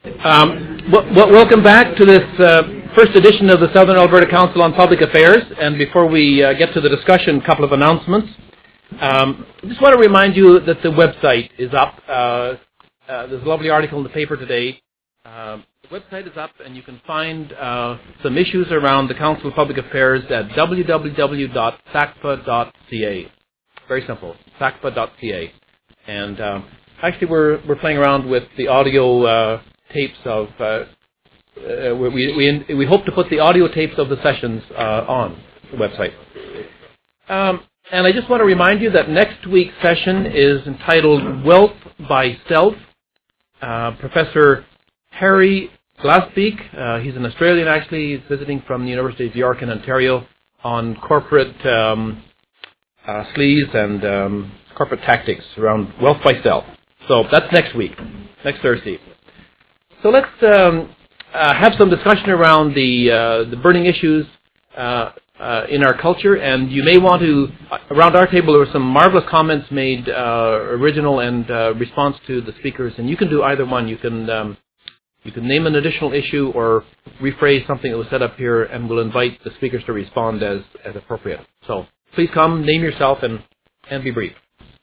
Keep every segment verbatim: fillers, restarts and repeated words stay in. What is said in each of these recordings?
Um, w- w- welcome back to this uh, first edition of the Southern Alberta Council on Public Affairs. And before we uh, get to the discussion, a couple of announcements. Um, I just want to remind you that the website is up. Uh, uh, there's a lovely article in the paper today. Uh, the website is up, and you can find uh, some issues around the Council of Public Affairs at w w w dot s a c p a dot c a. Very simple, s a c p a dot c a. And uh, actually, we're we're playing around with the audio uh, tapes of. Uh, uh, we we we hope to put the audio tapes of the sessions uh, on the website. Um, and I just want to remind you that next week's session is entitled "Wealth by Stealth." Uh, Professor Harry Glasbeek, uh, he's an Australian actually. He's visiting from the University of York in Ontario on corporate um, uh, sleaze and um, corporate tactics around wealth by stealth. So that's next week, next Thursday. So let's um, uh, have some discussion around the uh, the burning issues uh, uh, in our culture. And you may want to, around our table there were some marvelous comments made, uh, original and uh, response to the speakers. And you can do either one. You can um, you can name an additional issue or rephrase something that was said up here, and we'll invite the speakers to respond as, as appropriate. So please come, name yourself, and, and be brief.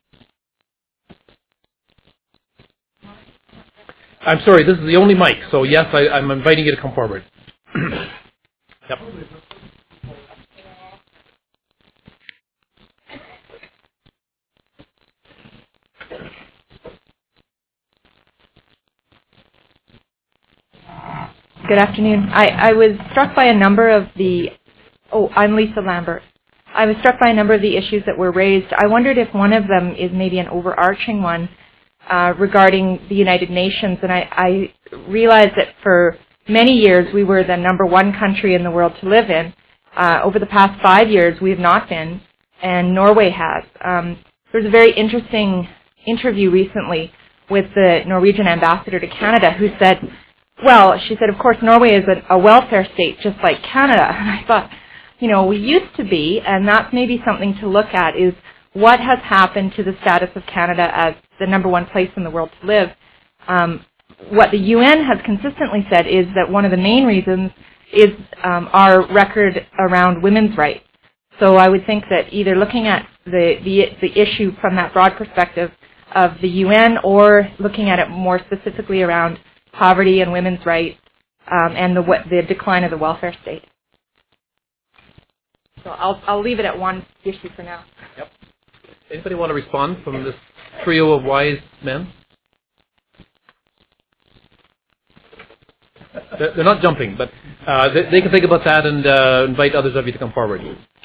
I'm sorry, this is the only mic, so yes, I, I'm inviting you to come forward. Yep. Good afternoon. I, I was struck by a number of the, oh, I'm Lisa Lambert. I was struck by a number of the issues that were raised. I wondered if one of them is maybe an overarching one uh, regarding the United Nations. And I, I realized that for many years we were the number one country in the world to live in. Uh, over the past five years we have not been, and Norway has. Um, there was a very interesting interview recently with the Norwegian ambassador to Canada who said, well, she said, of course, Norway is a, a welfare state just like Canada. And I thought, you know, we used to be, and that's maybe something to look at, is what has happened to the status of Canada as the number one place in the world to live. Um, what the U N has consistently said is that one of the main reasons is um, our record around women's rights. So I would think that either looking at the, the, the issue from that broad perspective of the U N or looking at it more specifically around poverty and women's rights, um, and the the decline of the welfare state. So I'll I'll leave it at one issue for now. Yep. Anybody want to respond from this trio of wise men? They're not jumping, but uh, they, they can think about that and uh, invite others of you to come forward.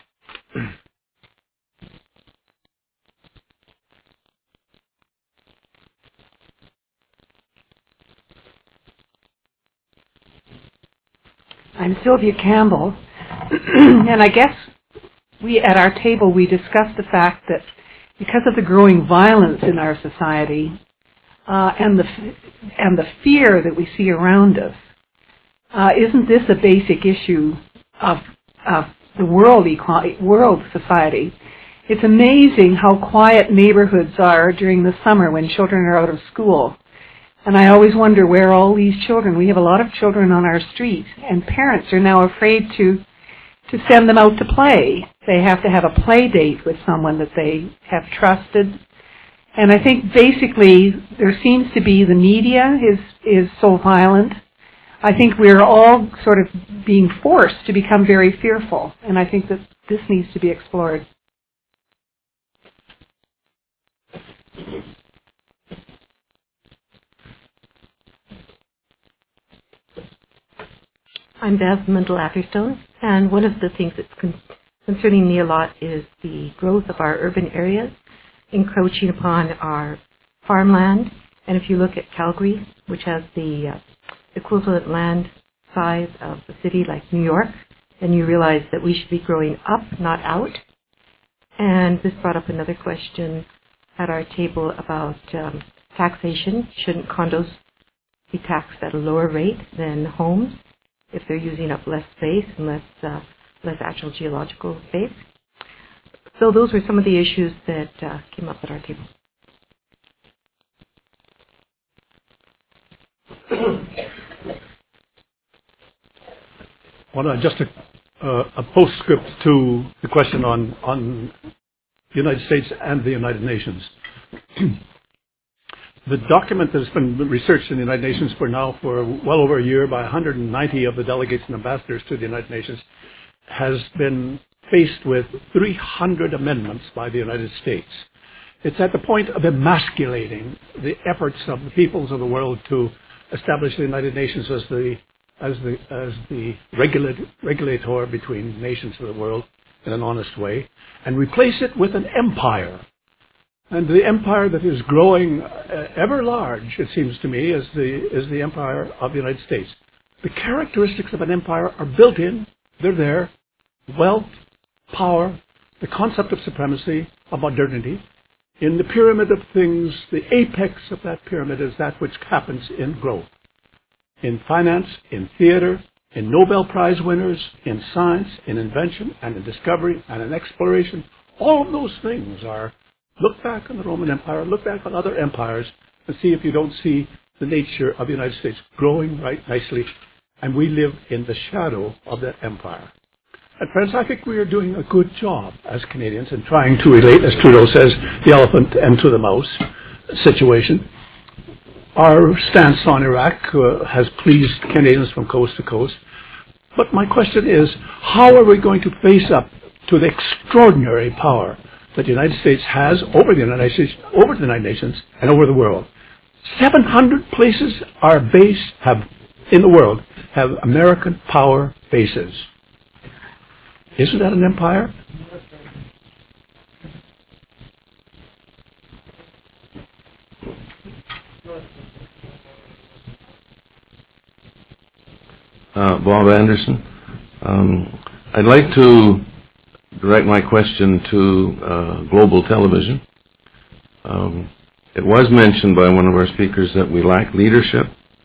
I'm Sylvia Campbell, and I guess we at our table we discussed the fact that because of the growing violence in our society uh, and the and the fear that we see around us, uh, isn't this a basic issue of of the world equality, world society? It's amazing how quiet neighborhoods are during the summer when children are out of school. And I always wonder where all these children, we have a lot of children on our street, and parents are now afraid to to send them out to play. They have to have a play date with someone that they have trusted. And I think basically there seems to be the media is, is so violent. I think we're all sort of being forced to become very fearful, and I think that this needs to be explored. I'm Bev Mundell-Atherstone, and one of the things that's con- concerning me a lot is the growth of our urban areas, encroaching upon our farmland. And if you look at Calgary, which has the uh, equivalent land size of a city like New York, then you realize that we should be growing up, not out. And this brought up another question at our table about um, taxation. Shouldn't condos be taxed at a lower rate than homes if they're using up less space and less uh, less actual geological space? So those were some of the issues that uh, came up at our table. Well, uh, just a, uh, a postscript to the question on, on the United States and the United Nations. The document that has been researched in the United Nations for now for well over a year by one hundred ninety of the delegates and ambassadors to the United Nations has been faced with three hundred amendments by the United States. It's at the point of emasculating the efforts of the peoples of the world to establish the United Nations as the as the as the regulate, regulator between nations of the world in an honest way, and replace it with an empire. And the empire that is growing uh, ever large, it seems to me, is the is the empire of the United States. The characteristics of an empire are built in; they're there: wealth, power, the concept of supremacy, of modernity. In the pyramid of things, the apex of that pyramid is that which happens in growth. In finance, in theater, in Nobel Prize winners, in science, in invention, and in discovery, and in exploration. All of those things are, look back on the Roman Empire, look back on other empires, and see if you don't see the nature of the United States growing right nicely, and we live in the shadow of that empire. And friends, I think we are doing a good job as Canadians in trying to relate, as Trudeau says, the elephant and to the mouse situation. Our stance on Iraq uh, has pleased Canadians from coast to coast. But my question is, how are we going to face up to the extraordinary power that the United States has over the United States, over the United Nations, and over the world? seven hundred places are based, have, in the world, have American power bases. Isn't that an empire? Uh, Bob Anderson. Um, I'd like to direct my question to uh, global television. Um, it was mentioned by one of our speakers that we lack leadership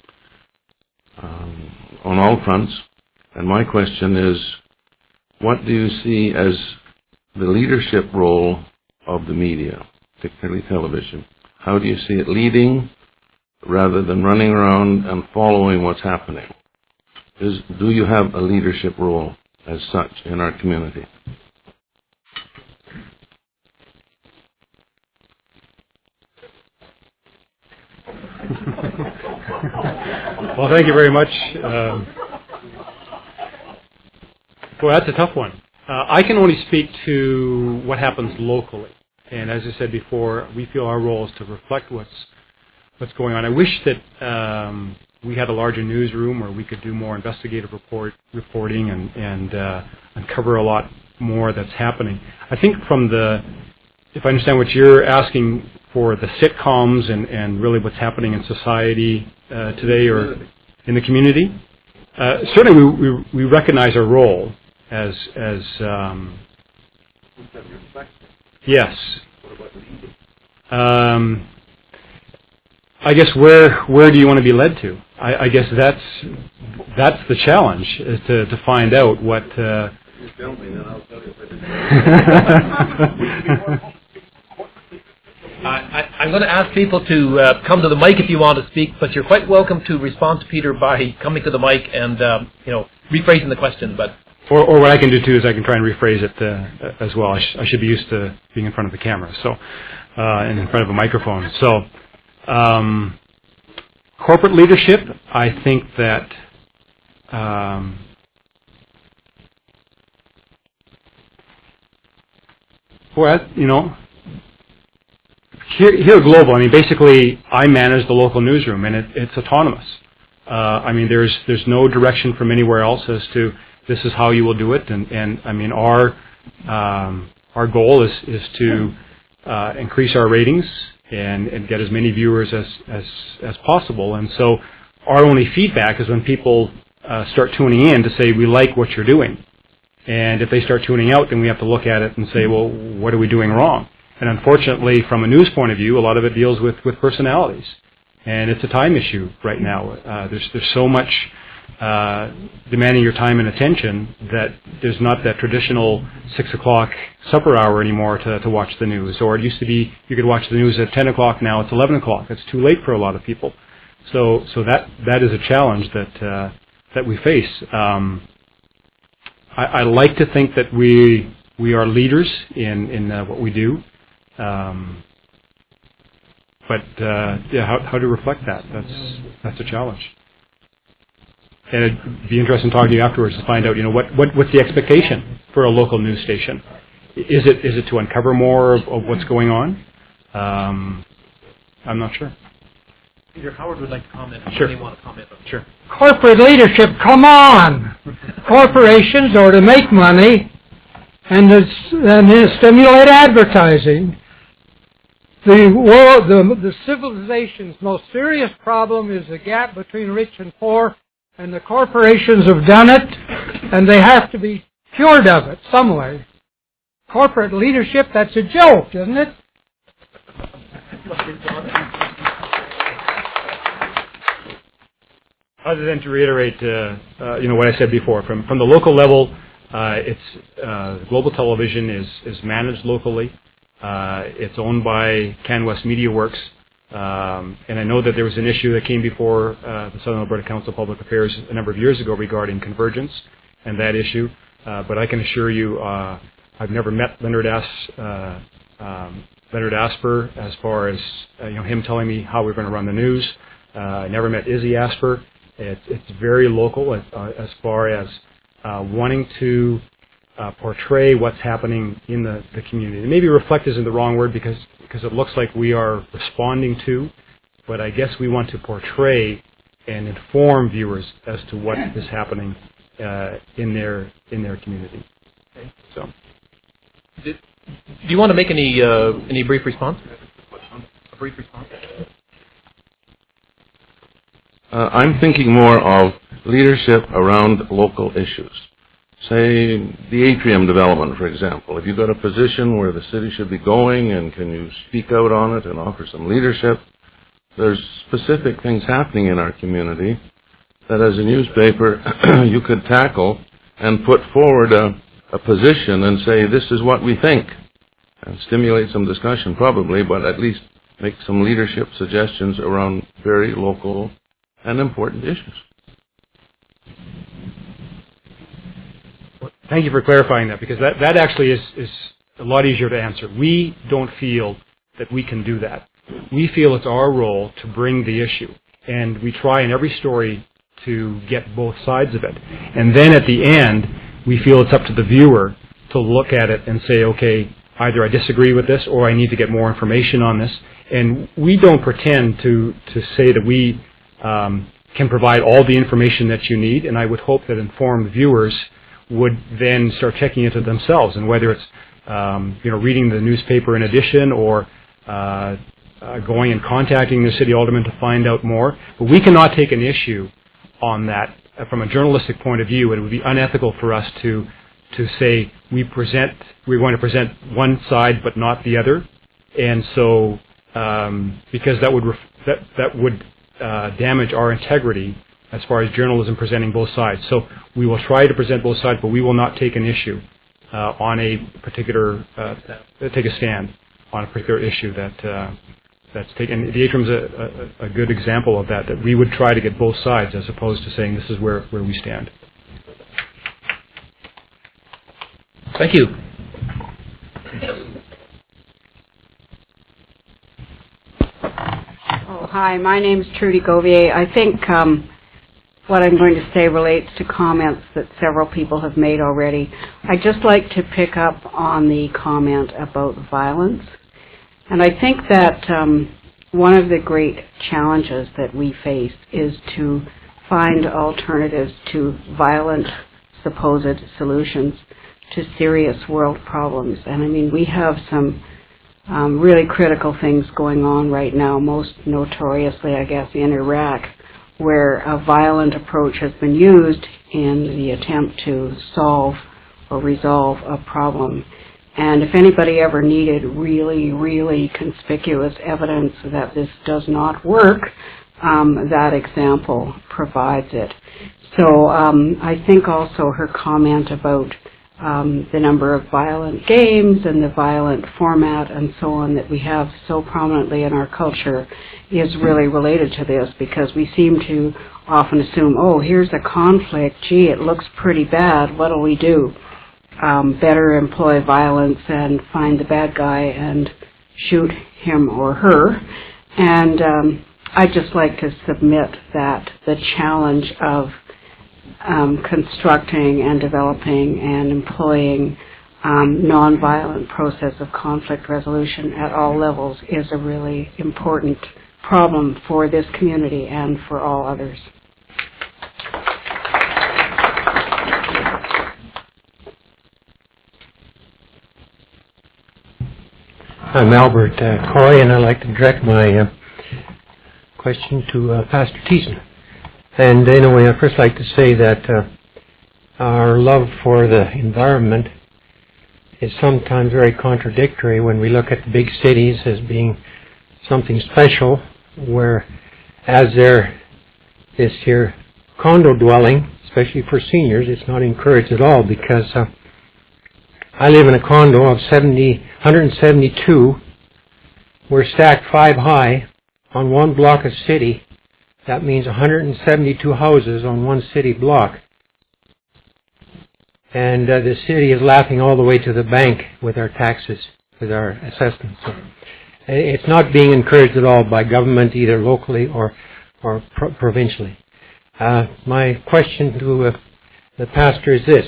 um, on all fronts. And my question is, what do you see as the leadership role of the media, particularly television? How do you see it leading rather than running around and following what's happening? Is, do you have a leadership role as such in our community? Well, thank you very much. Um, Well, that's a tough one. Uh, I can only speak to what happens locally. And as I said before, we feel our role is to reflect what's what's going on. I wish that um, we had a larger newsroom where we could do more investigative report reporting and, and uh, uncover a lot more that's happening. I think from the, if I understand what you're asking for, the sitcoms and, and really what's happening in society uh, today or in the community, uh, certainly we, we, we recognize our role as as um, yes. Um, I guess where where do you want to be led to? I, I guess that's that's the challenge, is to, to find out what. Uh, I, I'm going to ask people to uh, come to the mic if you want to speak, but you're quite welcome to respond to Peter by coming to the mic and um, you know rephrasing the question. But or, or what I can do too is I can try and rephrase it uh, as well. I, sh- I should be used to being in front of the camera, so uh, and in front of a microphone. So um, corporate leadership, I think that. Um, well, you know. Here, here global, I mean, basically, I manage the local newsroom, and it, it's autonomous. Uh, I mean, there's there's no direction from anywhere else as to this is how you will do it, and, and I mean, our um, our goal is is to uh, increase our ratings and, and get as many viewers as, as as possible. And so, our only feedback is when people uh, start tuning in to say we like what you're doing, and if they start tuning out, then we have to look at it and say, well, what are we doing wrong? And unfortunately, from a news point of view, a lot of it deals with, with personalities. And it's a time issue right now. Uh, there's there's so much uh, demanding your time and attention that there's not that traditional six o'clock supper hour anymore to, to watch the news. Or it used to be you could watch the news at ten o'clock, now it's eleven o'clock. It's too late for a lot of people. So so that that is a challenge that uh, that we face. Um, I, I like to think that we we are leaders in in uh, what we do, um, but uh, yeah, how, how to reflect that? That's that's a challenge. And it'd be interesting talking to you afterwards to find out, you know, what, what what's the expectation for a local news station? Is it is it to uncover more of, of what's going on? Um, I'm not sure. Peter Howard would like to comment. Sure. You want to comment on Sure. Corporate leadership, come on! Corporations are to make money and to, and to stimulate advertising. The world, the, the civilization's most serious problem is the gap between rich and poor, and the corporations have done it, and they have to be cured of it some way. Corporate leadership, that's a joke, isn't it? Other than to reiterate, uh, uh, you know, what I said before, from from the local level, uh, it's uh, global television is is managed locally. Uh, it's owned by CanWest Media Works, um, and I know that there was an issue that came before uh, the Southern Alberta Council of Public Affairs a number of years ago regarding convergence and that issue. Uh, but I can assure you, uh, I've never met Leonard As, uh, um, Leonard Asper as far as uh, you know him telling me how we're going to run the news. Uh, I never met Izzy Asper. It's, it's very local as, uh, as far as uh, wanting to uh, portray what's happening in the, the community. And maybe reflect isn't the wrong word because, because it looks like we are responding to, but I guess we want to portray and inform viewers as to what is happening uh, in their in their community. Okay. So, Did, do you want to make any uh, any brief response? A brief response. Uh, I'm thinking more of leadership around local issues. Say the atrium development, for example. If you've got a position where the city should be going and can you speak out on it and offer some leadership, there's specific things happening in our community that as a newspaper you could tackle and put forward a, a position and say this is what we think and stimulate some discussion probably, but at least make some leadership suggestions around very local and important issues. thank you for clarifying that because that, that actually is, is a lot easier to answer. We don't feel that we can do that. We feel it's our role to bring the issue, and we try in every story to get both sides of it. And then at the end, we feel it's up to the viewer to look at it and say, okay, either I disagree with this or I need to get more information on this. And we don't pretend to, to say that we um, can provide all the information that you need, and I would hope that informed viewers would then start checking into themselves, and whether it's um, you know reading the newspaper in addition or uh, uh, going and contacting the city alderman to find out more. But we cannot take an issue on that uh, from a journalistic point of view. It would be unethical for us to to say we present we're going to present one side but not the other, and so um, because that would ref- that that would uh, damage our integrity as far as journalism presenting both sides. So we will try to present both sides, but we will not take an issue uh, on a particular uh, take a stand on a particular issue that uh, that's taken. The atrium's a, a, a good example of that. That we would try to get both sides as opposed to saying this is where, where we stand. Thank you. Oh, hi, my name is Trudy Govier. I think um, what I'm going to say relates to comments that several people have made already. I'd just like to pick up on the comment about violence. And I think that um, one of the great challenges that we face is to find alternatives to violent supposed solutions to serious world problems. And I mean, we have some um, really critical things going on right now, most notoriously, I guess, in Iraq, where a violent approach has been used in the attempt to solve or resolve a problem. And if anybody ever needed really, really conspicuous evidence that this does not work, um, that example provides it. So um, I think also her comment about um, the number of violent games and the violent format and so on that we have so prominently in our culture is really related to this, because we seem to often assume, oh, here's a conflict, gee, it looks pretty bad, what'll we do? Um, better employ violence and find the bad guy and shoot him or her. And um, I'd just like to submit that the challenge of um, constructing and developing and employing um, nonviolent process of conflict resolution at all levels is a really important problem for this community and for all others. I'm Albert uh, Coy, and I'd like to direct my uh, question to uh, Pastor Thiessen. And anyway, I'd first like to say that uh, our love for the environment is sometimes very contradictory when we look at the big cities as being something special, where as there is here condo dwelling, especially for seniors, it's not encouraged at all, because uh, I live in a condo of seventy, one hundred seventy-two. We're stacked five high on one block of city. That means one hundred seventy-two houses on one city block. And uh, the city is laughing all the way to the bank with our taxes, with our assessments. So it's not being encouraged at all by government, either locally or, or pro- provincially. Uh, my question to uh, the pastor is this.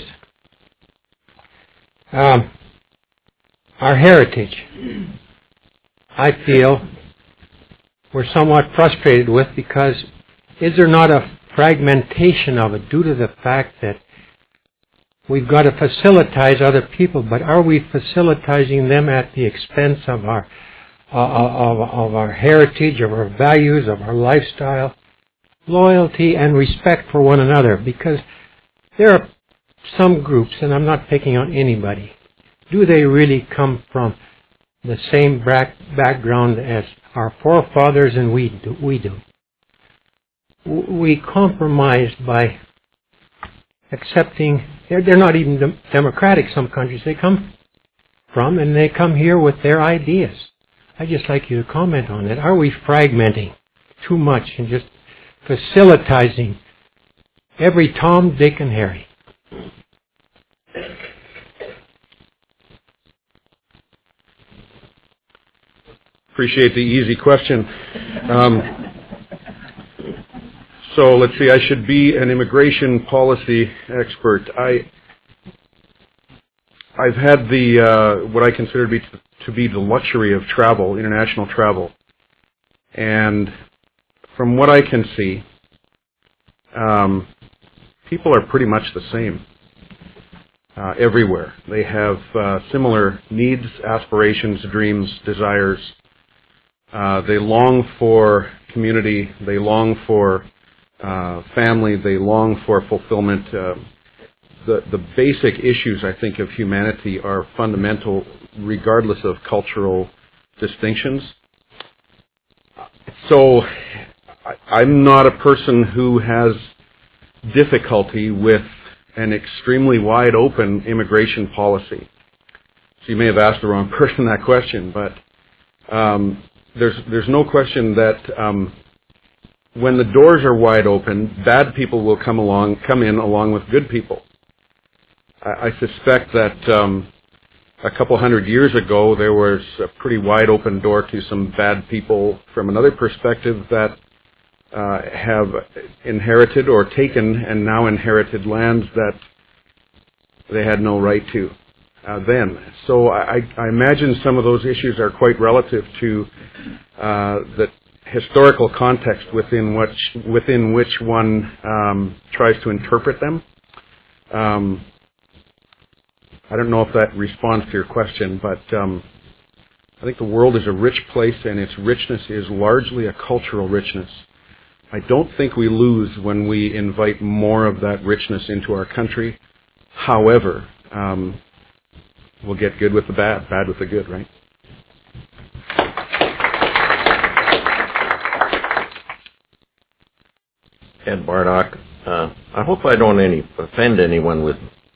Um, our heritage, I feel, we're somewhat frustrated with, because is there not a fragmentation of it due to the fact that we've got to facilitize other people, but are we facilitizing them at the expense of our uh, of, of our heritage, of our values, of our lifestyle, loyalty, and respect for one another? Because there are some groups, and I'm not picking on anybody, do they really come from the same background as our forefathers and we do? We do. We compromised by accepting, they're, they're not even democratic, some countries they come from, and they come here with their ideas. I'd just like you to comment on it. Are we fragmenting too much and just facilitizing every Tom, Dick, and Harry? Appreciate the easy question. Um, so let's see, I should be an immigration policy expert. I, I've had the, uh, what I consider to be, to be the luxury of travel, international travel. And from what I can see, um, people are pretty much the same. Uh, everywhere. They have uh, similar needs, aspirations, dreams, desires. Uh, they long for community. They long for uh, family. They long for fulfillment. Uh, the, the basic issues, I think, of humanity are fundamental regardless of cultural distinctions. So I, I'm not a person who has difficulty with an extremely wide open immigration policy. So you may have asked the wrong person that question, but um, there's there's no question that um, when the doors are wide open, bad people will come along, come in along with good people. I, I suspect that um, a couple hundred years ago there was a pretty wide open door to some bad people from another perspective that Uh, have inherited or taken and now inherited lands that they had no right to uh, then. So I, I imagine some of those issues are quite relative to uh, the historical context within which within which one um, tries to interpret them. Um, I don't know if that responds to your question, but um, I think the world is a rich place, and its richness is largely a cultural richness. I don't think we lose when we invite more of that richness into our country. However, um, we'll get good with the bad, bad with the good, right? Ed Bardock, uh, I hope I don't any offend anyone with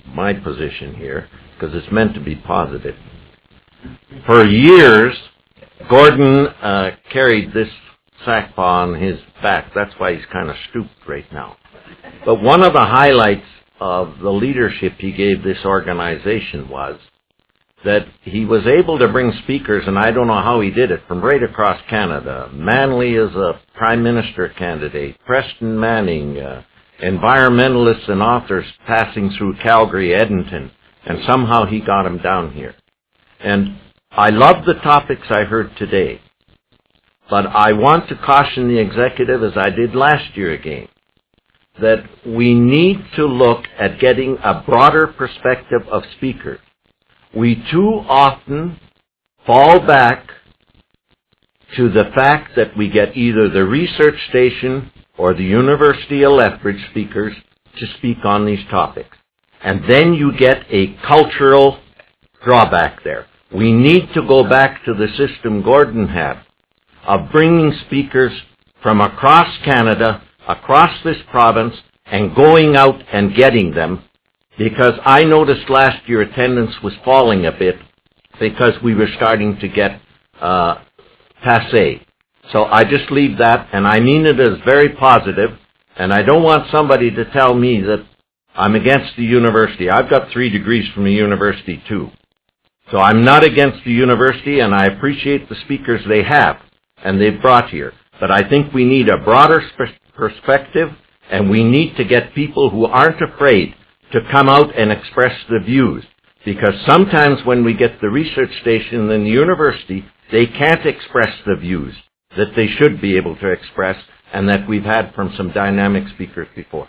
my position here, because it's meant to be positive. For years, Gordon uh, carried this sackpaw on his back. That's why he's kind of stooped right now. But one of the highlights of the leadership he gave this organization was that he was able to bring speakers, and I don't know how he did it, from right across Canada. Manley is a prime minister candidate, Preston Manning, uh, environmentalists and authors passing through Calgary, Edmonton, and somehow he got them down here. And I love the topics I heard today, but I want to caution the executive, as I did last year again, that we need to look at getting a broader perspective of speakers. We too often fall back to the fact that we get either the research station or the University of Lethbridge speakers to speak on these topics. And then you get a cultural drawback there. We need to go back to the system Gordon had of bringing speakers from across Canada, across this province, and going out and getting them, because I noticed last year attendance was falling a bit because we were starting to get uh, passé. So I just leave that, and I mean it as very positive, and I don't want somebody to tell me that I'm against the university. I've got three degrees from the university too. So I'm not against the university, and I appreciate the speakers they have and they've brought here. But I think we need a broader sp- perspective, and we need to get people who aren't afraid to come out and express the views. Because sometimes when we get the research station and the university, they can't express the views that they should be able to express and that we've had from some dynamic speakers before.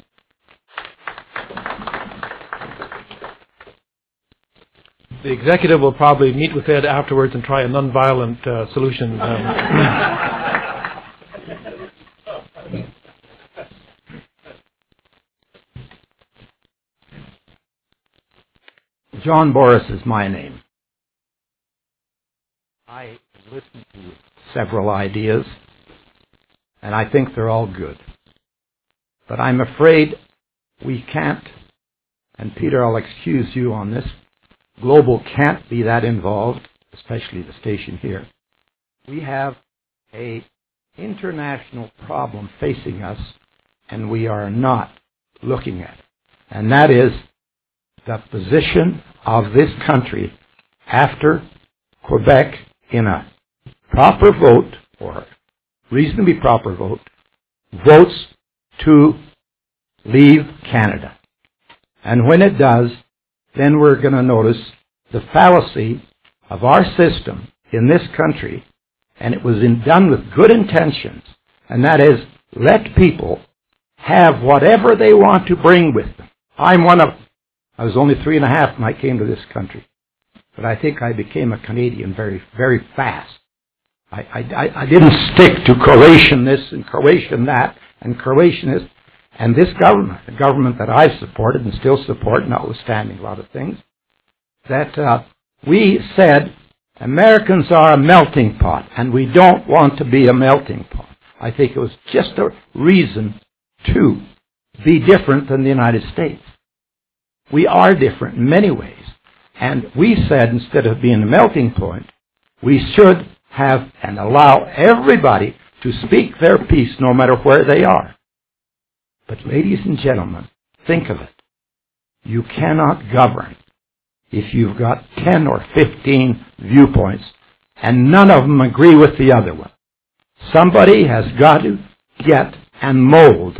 The executive will probably meet with Ed afterwards and try a nonviolent uh, solution. Um, John Boris is my name. I listened to several ideas, and I think they're all good. But I'm afraid we can't, and Peter, I'll excuse you on this, Global can't be that involved, especially the station here. We have a international problem facing us, and we are not looking at it. And that is the position of this country after Quebec, in a proper vote, or reasonably proper vote, votes to leave Canada. And when it does, then we're going to notice the fallacy of our system in this country, and it was in, done with good intentions, and that is, let people have whatever they want to bring with them. I'm one of, I was only three and a half when I came to this country, but I think I became a Canadian very, very fast. I, I, I didn't stick to Croatian this and Croatian that and Croatian this. And this government, the government that I've supported and still support, notwithstanding a lot of things, that uh, we said Americans are a melting pot, and we don't want to be a melting pot. I think it was just a reason to be different than the United States. We are different in many ways. And we said, instead of being a melting point, we should have and allow everybody to speak their piece no matter where they are. But ladies and gentlemen, think of it. You cannot govern if you've got ten or fifteen viewpoints and none of them agree with the other one. Somebody has got to get and mold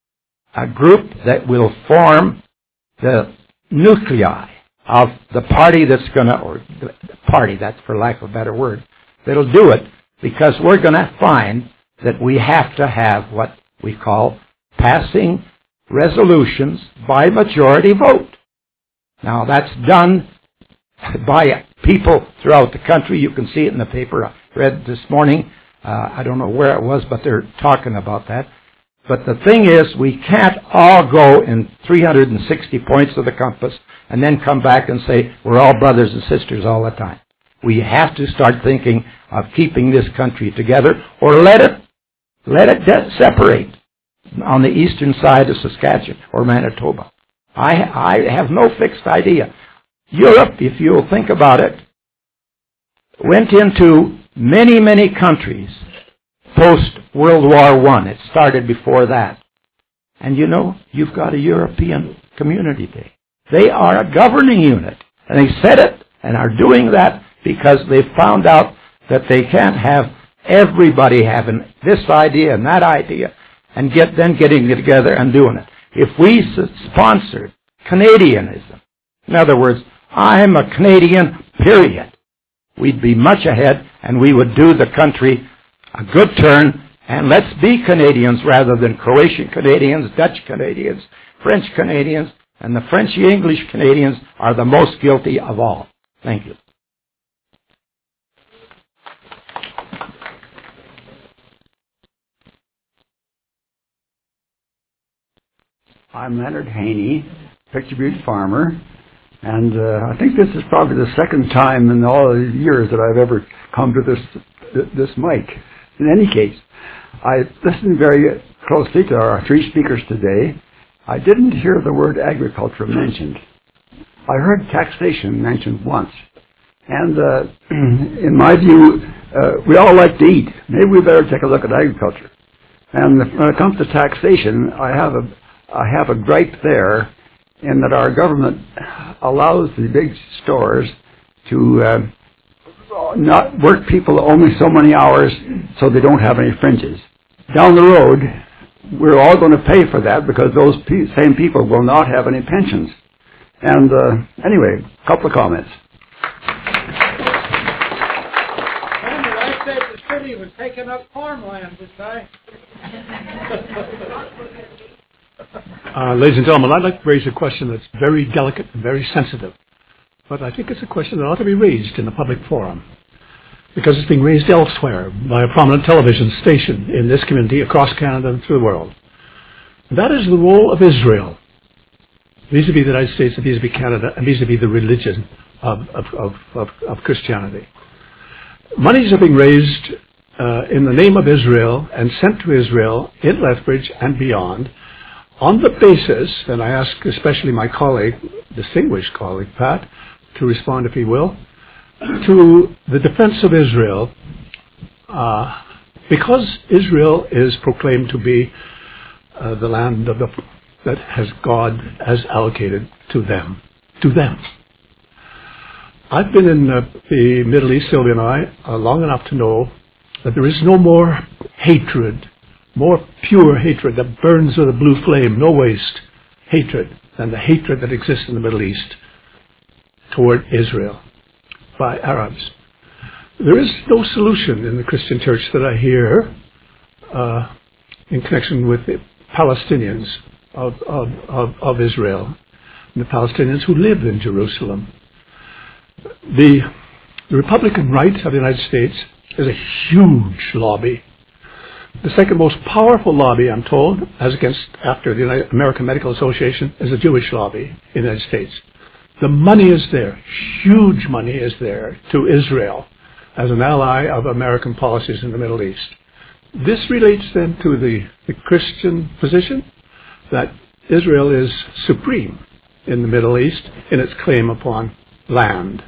a group that will form the nuclei of the party that's going to, or the party, that's for lack of a better word, that'll do it, because we're going to find that we have to have what we call passing resolutions by majority vote. Now, that's done by people throughout the country. You can see it in the paper. I read this morning. Uh, I don't know where it was, but they're talking about that. But the thing is, we can't all go in three hundred sixty points of the compass and then come back and say we're all brothers and sisters all the time. We have to start thinking of keeping this country together, or let it, let it de- separate on the eastern side of Saskatchewan or Manitoba. I, I have no fixed idea. Europe, if you'll think about it, went into many, many countries post-World War One. It started before that. And you know, you've got a European Community Day. They are a governing unit. And they said it and are doing that because they found out that they can't have everybody having this idea and that idea and get then getting it together and doing it. If we sponsored Canadianism, in other words, I'm a Canadian, period, we'd be much ahead and we would do the country a good turn, and let's be Canadians rather than Croatian Canadians, Dutch Canadians, French Canadians, and the French-English Canadians are the most guilty of all. Thank you. I'm Leonard Haney, Picture Butte farmer, and uh, I think this is probably the second time in all the years that I've ever come to this this mic. In any case, I listened very closely to our three speakers today. I didn't hear the word agriculture mentioned. I heard taxation mentioned once. And uh, in my view, uh, we all like to eat. Maybe we better take a look at agriculture. And when it comes to taxation, I have a I have a gripe there in that our government allows the big stores to uh, not work people only so many hours so they don't have any fringes. Down the road, we're all going to pay for that because those pe- same people will not have any pensions. And uh, anyway, a couple of comments. I said the city was taking up farmland this time. Uh, ladies and gentlemen, I'd like to raise a question that's very delicate and very sensitive. But I think it's a question that ought to be raised in a public forum. Because it's being raised elsewhere by a prominent television station in this community, across Canada and through the world. And that is the role of Israel, vis-a-vis the United States and vis-a-vis Canada, and vis-a-vis the religion of, of, of, of, of Christianity. Monies are being raised uh, in the name of Israel and sent to Israel in Lethbridge and beyond, on the basis, and I ask especially my colleague, distinguished colleague Pat, to respond if he will, to the defense of Israel, uh, because Israel is proclaimed to be uh, the land of the, that has God has allocated to them, to them. I've been in uh, the Middle East, Sylvia and I, uh, long enough to know that there is no more hatred, more pure hatred that burns with a blue flame, no waste hatred, than the hatred that exists in the Middle East toward Israel by Arabs. There is no solution in the Christian church that I hear uh, in connection with the Palestinians of, of, of, of Israel and the Palestinians who live in Jerusalem. The, the Republican right of the United States is a huge lobby. The second most powerful lobby, I'm told, as against after the United, American Medical Association, is the Jewish lobby in the United States. The money is there, huge money is there to Israel as an ally of American policies in the Middle East. This relates then to the, the Christian position that Israel is supreme in the Middle East in its claim upon land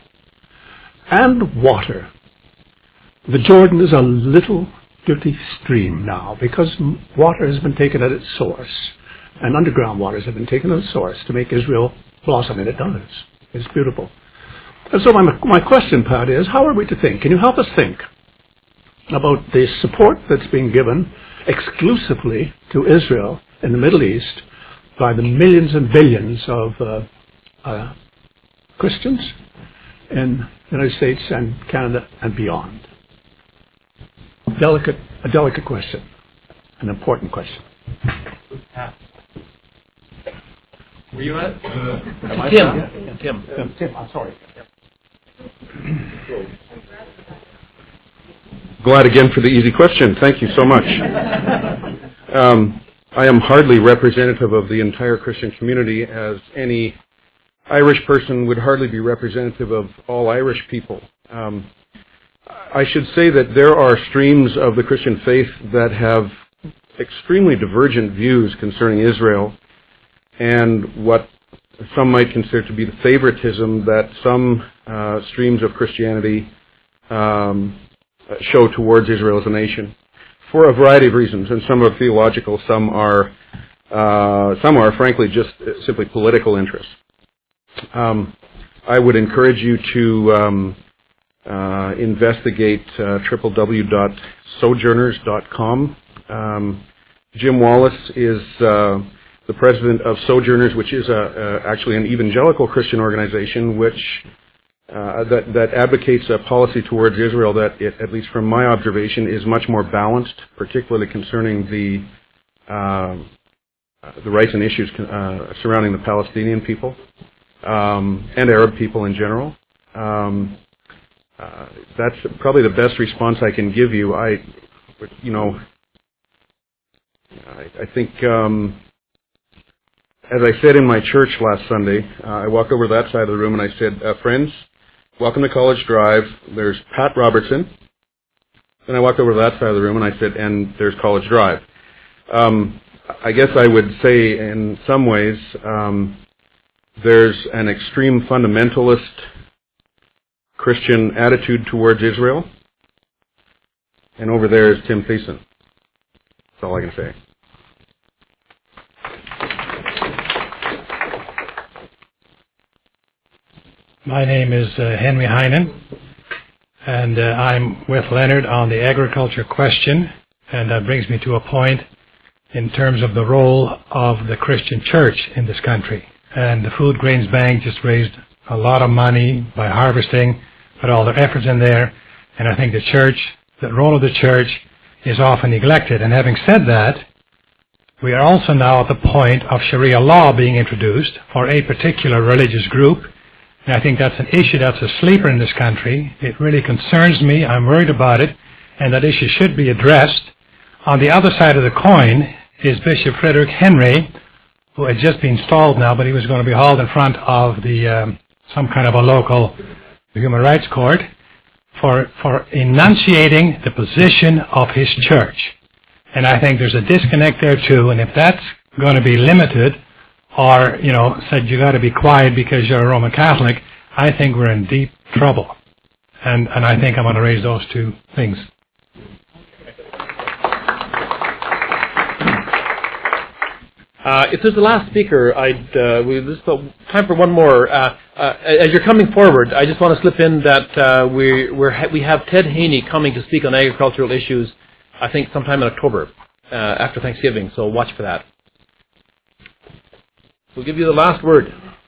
and water. The Jordan is a little dirty stream now because water has been taken at its source, and underground waters have been taken at its source to make Israel blossom, and it does. It's beautiful. And so my, my question, Pat, is how are we to think? Can you help us think about the support that's being given exclusively to Israel in the Middle East by the millions and billions of uh, uh, Christians in the United States and Canada and beyond? Delicate, a delicate question, an important question. Were you at? Uh, Tim. Tim. Tim. Tim. Tim. I'm sorry. Glad again for the easy question. Thank you so much. Um, I am hardly representative of the entire Christian community, as any Irish person would hardly be representative of all Irish people. Um, I should say that there are streams of the Christian faith that have extremely divergent views concerning Israel and what some might consider to be the favoritism that some uh, streams of Christianity um, show towards Israel as a nation, for a variety of reasons, and some are theological, some are uh, some are frankly just simply political interests. Um, I would encourage you to um, uh, investigate uh, w w w dot sojourners dot com. Um, Jim Wallace is uh, the president of Sojourners, which is a, a, actually an evangelical Christian organization which uh, that, that advocates a policy towards Israel that, it, at least from my observation, is much more balanced, particularly concerning the uh, the rights and issues uh, surrounding the Palestinian people um, and Arab people in general. Um, uh, that's probably the best response I can give you. I, you know, I, I think. Um, As I said in my church last Sunday, uh, I walked over to that side of the room and I said, uh, friends, welcome to College Drive. There's Pat Robertson. Then I walked over to that side of the room and I said, and there's College Drive. Um, I guess I would say in some ways um, there's an extreme fundamentalist Christian attitude towards Israel. And over there is Tim Thiessen. That's all I can say. My name is uh, Henry Heinen, and uh, I'm with Leonard on the agriculture question, and that brings me to a point in terms of the role of the Christian church in this country. And the Food Grains Bank just raised a lot of money by harvesting, put all their efforts in there, and I think the church, the role of the church is often neglected. And having said that, we are also now at the point of Sharia law being introduced for a particular religious group. And I think that's an issue that's a sleeper in this country. It really concerns me. I'm worried about it. And that issue should be addressed. On the other side of the coin is Bishop Frederick Henry, who had just been stalled now, but he was going to be hauled in front of the um, some kind of a local human rights court for, for enunciating the position of his church. And I think there's a disconnect there too. And if that's going to be limited, or, you know, said you got to be quiet because you're a Roman Catholic, I think we're in deep trouble. And and I think I'm going to raise those two things. Uh, if there's the last speaker, I'd uh, we just time for one more. Uh, uh, as you're coming forward, I just want to slip in that uh, we we're ha- we have Ted Haney coming to speak on agricultural issues. I think sometime in October uh, after Thanksgiving. So watch for that. We'll give you the last word.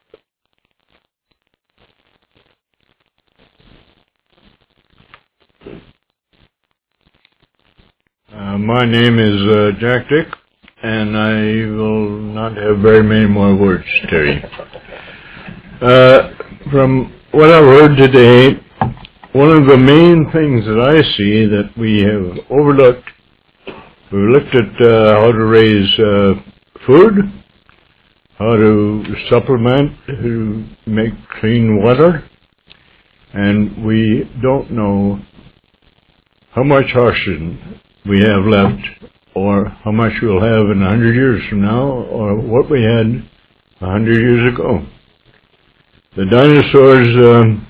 Uh, my name is uh, Jack Dick, and I will not have very many more words, Terry. Uh, from what I've heard today, one of the main things that I see that we have overlooked, we've looked at uh, how to raise uh, food, how to supplement, to make clean water, and we don't know how much oxygen we have left, or how much we'll have in a hundred years from now, or what we had a hundred years ago. The dinosaurs um,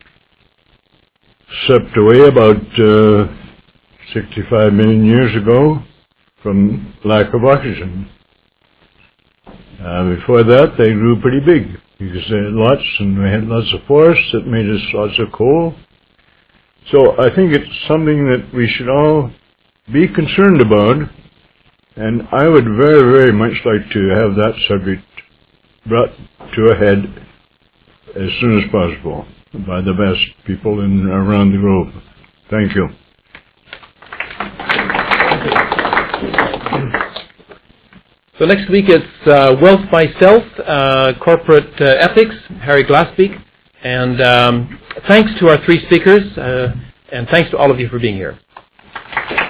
swept away about uh, sixty-five million years ago from lack of oxygen. Uh, before that, they grew pretty big because they had lots, and we had lots of forests that made us lots of coal. So I think it's something that we should all be concerned about, and I would very, very much like to have that subject brought to a head as soon as possible by the best people in around the globe. Thank you. So next week it's uh, Wealth by Stealth, uh, Corporate uh, Ethics, Harry Glassbeak. And um, thanks to our three speakers, uh, and thanks to all of you for being here.